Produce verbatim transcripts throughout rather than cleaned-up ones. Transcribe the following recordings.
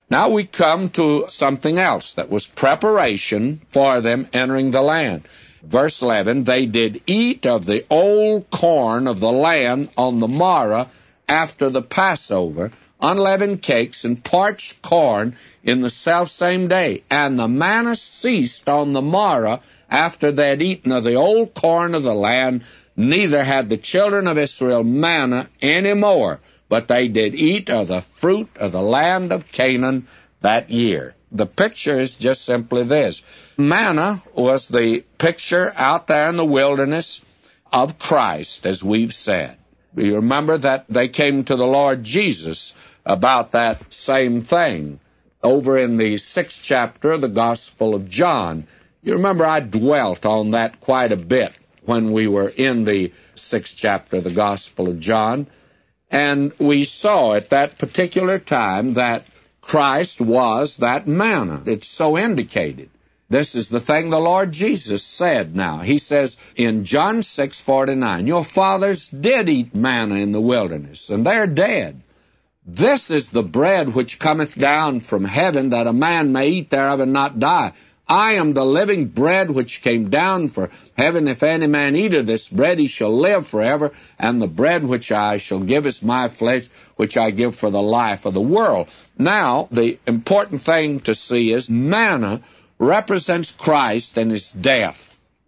Now we come to something else that was preparation for them entering the land. Verse eleven, they did eat of the old corn of the land on the morrow after the Passover, unleavened cakes and parched corn in the selfsame day. And the manna ceased on the morrow after they had eaten of the old corn of the land, neither had the children of Israel manna any more, but they did eat of the fruit of the land of Canaan that year. The picture is just simply this. Manna was the picture out there in the wilderness of Christ, as we've said. You remember that they came to the Lord Jesus about that same thing over in the sixth chapter of the Gospel of John. You remember I dwelt on that quite a bit when we were in the sixth chapter of the Gospel of John. And we saw at that particular time that Christ was that manna. It's so indicated. This is the thing the Lord Jesus said now. He says in John six forty-nine, your fathers did eat manna in the wilderness, and they're dead. This is the bread which cometh down from heaven, that a man may eat thereof and not die. I am the living bread which came down from heaven. If any man eat of this bread, he shall live forever. And the bread which I shall give is my flesh, which I give for the life of the world. Now, the important thing to see is manna represents Christ and his death.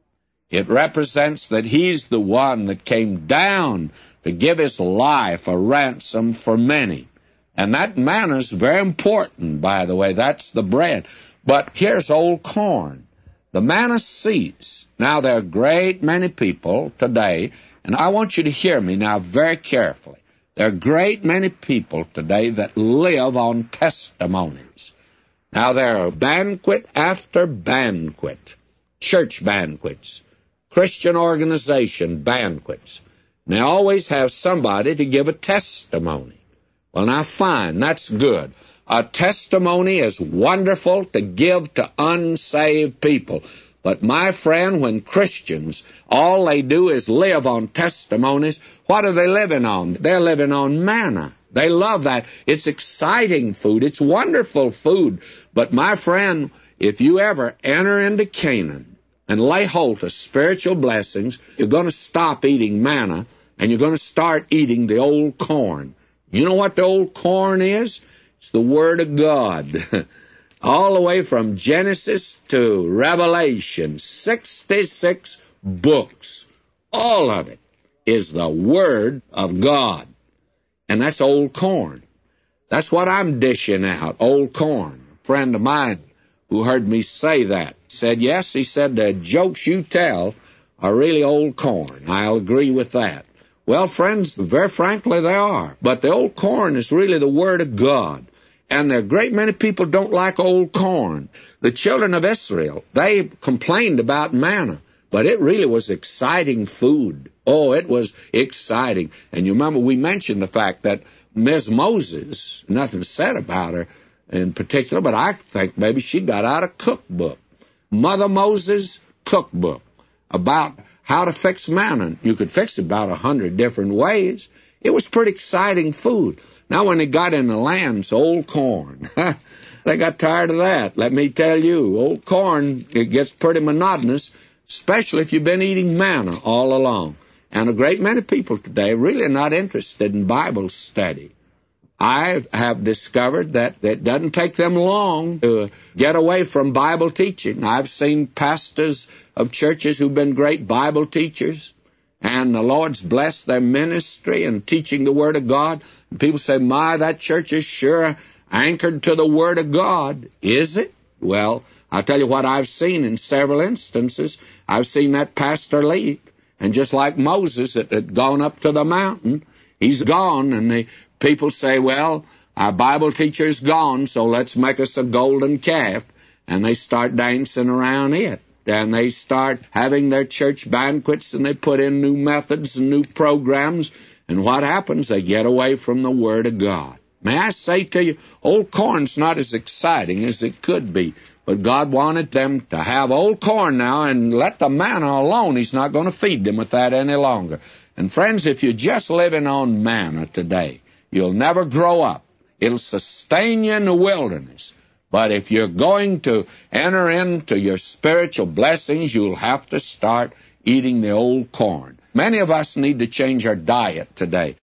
It represents that he's the one that came down to give his life a ransom for many. And that manna is very important, by the way. That's the bread. But here's old corn. The manna ceased. Now, there are a great many people today, and I want you to hear me now very carefully. There are a great many people today that live on testimonies. Now, there are banquet after banquet, church banquets, Christian organization banquets. And they always have somebody to give a testimony. Well, now, fine, that's good. A testimony is wonderful to give to unsaved people. But, my friend, when Christians, all they do is live on testimonies, what are they living on? They're living on manna. They love that. It's exciting food. It's wonderful food. But, my friend, if you ever enter into Canaan and lay hold of spiritual blessings, you're going to stop eating manna, and you're going to start eating the old corn. You know what the old corn is? It's the Word of God. All the way from Genesis to Revelation, sixty-six books. All of it is the Word of God. And that's old corn. That's what I'm dishing out, old corn. A friend of mine who heard me say that said, yes, he said, the jokes you tell are really old corn. I'll agree with that. Well, friends, very frankly, they are. But the old corn is really the Word of God. And there are a great many people don't like old corn. The children of Israel, they complained about manna, but it really was exciting food. Oh, it was exciting. And you remember we mentioned the fact that Miss Moses, nothing said about her in particular, but I think maybe she got out a cookbook. Mother Moses cookbook about how to fix manna. You could fix it about a hundred different ways. It was pretty exciting food. Now, when they got in the land, it's old corn. They got tired of that. Let me tell you, old corn, it gets pretty monotonous, especially if you've been eating manna all along. And a great many people today really are not interested in Bible study. I have discovered that it doesn't take them long to get away from Bible teaching. I've seen pastors of churches who've been great Bible teachers, and the Lord's blessed their ministry and teaching the Word of God. And people say, my, that church is sure anchored to the Word of God. Is it? Well, I'll tell you what I've seen in several instances. I've seen that pastor leave. And just like Moses that had gone up to the mountain, he's gone, and the people say, well, our Bible teacher's gone, so let's make us a golden calf. And they start dancing around it. And they start having their church banquets, and they put in new methods and new programs. And what happens? They get away from the Word of God. May I say to you, old corn's not as exciting as it could be. But God wanted them to have old corn now and let the manna alone. He's not going to feed them with that any longer. And friends, if you're just living on manna today, you'll never grow up. It'll sustain you in the wilderness. But if you're going to enter into your spiritual blessings, you'll have to start eating the old corn. Many of us need to change our diet today.